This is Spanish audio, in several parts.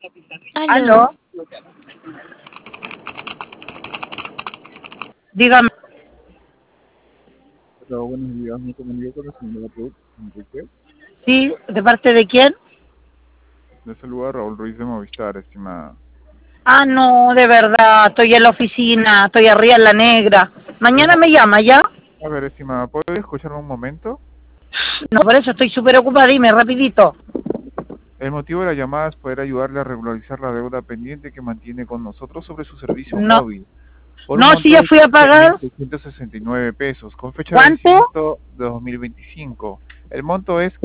¿Aló? ¿Aló? Dígame. Hola, buenos días. Me comunico con la señora Ruth Enrique. Sí, ¿de parte de quién? Le saluda Raúl Ruiz de Movistar, estimada. Ah, no, de verdad, estoy en la oficina, estoy arriba en la negra. El Mañana mo- me llama, ¿ya? A ver, estimada, ¿puede escucharme un momento? No, por eso estoy súper ocupada, dime, rapidito. El motivo de la llamada es poder ayudarle a regularizar la deuda pendiente que mantiene con nosotros sobre su servicio No, móvil, por un no, si monto ya de fui a pagar, 15.669 pesos, con fecha de ¿cuánto? vencimiento de 2025. El monto es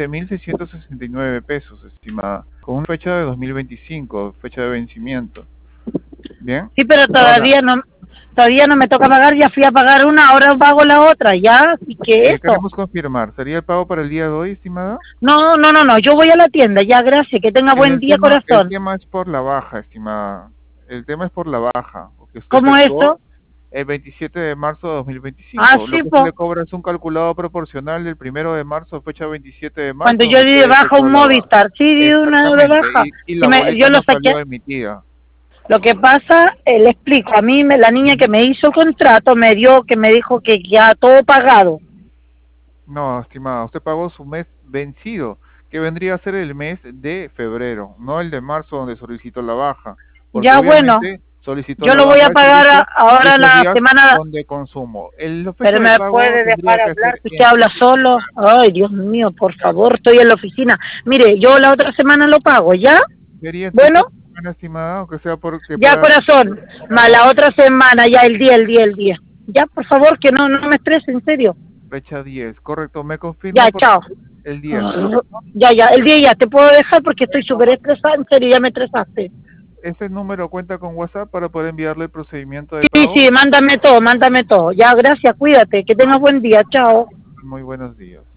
15.669 pesos, estimada, con una fecha de 2025, fecha de vencimiento. ¿Bien? Sí, pero Ahora, todavía no me toca pagar, ya fui a pagar una, ahora pago la otra, ¿ya? Así que eso. queremos confirmar, ¿sería el pago para el día de hoy, estimada? No, no, no, no, yo voy a la tienda, ya, gracias, que tenga buen día, El corazón. tema es por la baja, estimada. El tema es por la baja, porque usted ¿Cómo efectuó eso? el 27 de marzo de Ah, 2025. Lo sí, que se pues. le cobra es un calculado proporcional del 1 de marzo, fecha 27 de Cuando marzo, yo donde di de usted baja efectuó un la baja. Movistar, sí di una de Exactamente, baja. y Si la yo boleta lo no saqué. salió emitida. Lo que pasa, le explico, a mí la niña que me hizo contrato me dijo que ya todo pagado. No, estimada, usted pagó su mes vencido, que vendría a ser el mes de febrero, no el de marzo donde solicitó la baja, porque Ya bueno, obviamente solicitó yo la lo voy baja a de pagar servicio ahora esos la días semana, son de consumo. La fecha pero de me pago puede tendría dejar que hablar, ser que usted en... habla solo. Ay, Dios mío, por favor, estoy en la oficina. Mire, yo la otra semana lo pago, ¿ya? Sería Bueno, entonces, semana estimada, aunque sea porque ya pueda... corazón, más la otra semana, ya el día. Ya, por favor, que no me estrese, en serio. Fecha 10, correcto, me confirma Ya, por chao. el 10, ¿correcto? Ya, el día ya, te puedo dejar porque estoy súper estresada, en serio, ya me estresaste. ¿Este número cuenta con WhatsApp para poder enviarle el procedimiento de Sí, pago? sí, mándame todo. Ya, gracias, cuídate, que tengas buen día, chao. Muy buenos días.